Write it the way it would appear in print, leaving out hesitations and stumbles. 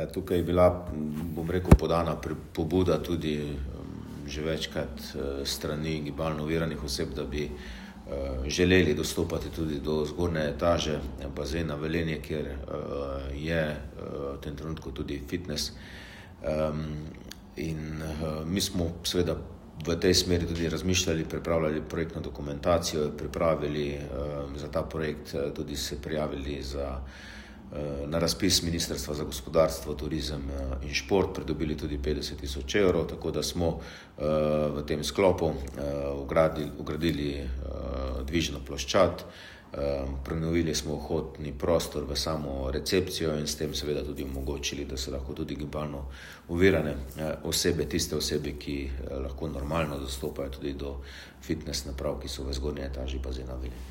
Tukaj je bila, bom rekel, podana pobuda tudi že večkrat strani gibalno oviranih oseb, da bi želeli dostopati tudi do zgornje etaže bazena Velenje, kjer je v tem trenutku tudi fitness. In mi smo seveda v tej smeri tudi razmišljali, pripravljali projektno dokumentacijo, pripravili za ta projekt, tudi se prijavili na razpis Ministrstva za gospodarstvo, turizem in šport, pridobili tudi 50,000 evrov, tako da smo v tem sklopu ugradili dvižno ploščad, prenovili smo vhodni prostor v samo recepcijo in s tem seveda tudi omogočili, da se lahko tudi gibalno ovirane osebe, tiste osebe, ki lahko normalno dostopajo tudi do fitness naprav, ki so v zgornji etaži bazena Velenje.